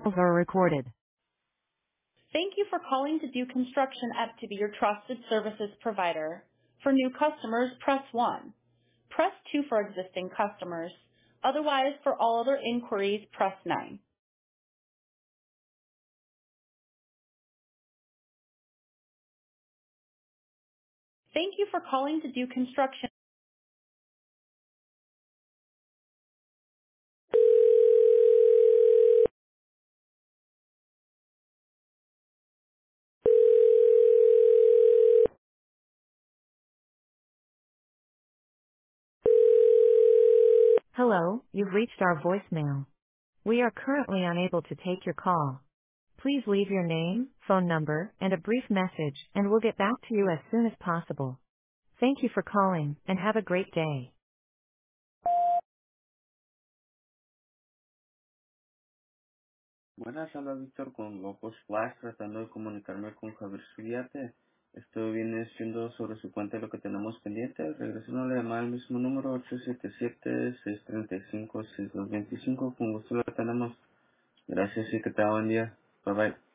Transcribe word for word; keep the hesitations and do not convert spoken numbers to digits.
Calls are recorded. Thank you for calling to do construction at to be your trusted services provider. For new customers, press one. Press two for existing customers. Otherwise, for all other inquiries, press nine. Thank you for calling to do construction. Hello, you've reached our voicemail. We are currently unable to take your call. Please leave your name, phone number, and a brief message, and we'll get back to you as soon as possible. Thank you for calling, and have a great day. Buenas, habla Víctor con Locos Flash, tratando de comunicarme con Javier Suriate. Esto viene siendo sobre su cuenta lo que tenemos pendiente. Regresando a la llamada al mismo número ocho siete siete, seis tres cinco, seis dos dos cinco. Con gusto lo tenemos. Gracias y que te buen día. Bye bye.